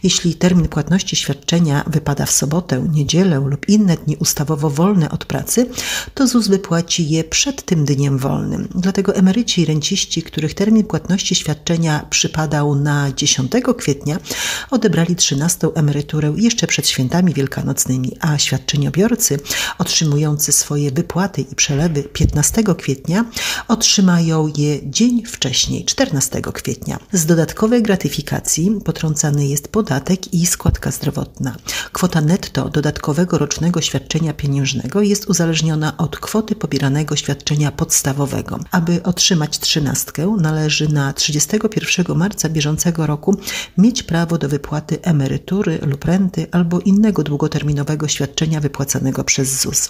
Jeśli termin płatności świadczenia wypada w sobotę, niedzielę lub inne dni ustawowo wolne od pracy, to ZUS wypłaci je przed tym dniem wolnym. Dlatego emeryci i renciści, których termin płatności świadczenia przypadał na 10 kwietnia, odebrali 13. emeryturę jeszcze przed świętami wielkanocnymi, a świadczeniobiorcy otrzymujący swoje wypłaty i przelewy 15 kwietnia otrzymają je dzień wcześniej, 14 kwietnia. Z dodatkowej gratyfikacji potrącany jest podatek i składka zdrowotna. Kwota netto dodatkowego rocznego świadczenia pieniężnego jest uzależniona od kwoty pobieranego świadczenia podstawowego. Aby otrzymać 13, należy na 31 marca bieżącego roku mieć prawo do wypłaty emerytury lub renty albo innego długoterminowego świadczenia wypłacanego przez ZUS.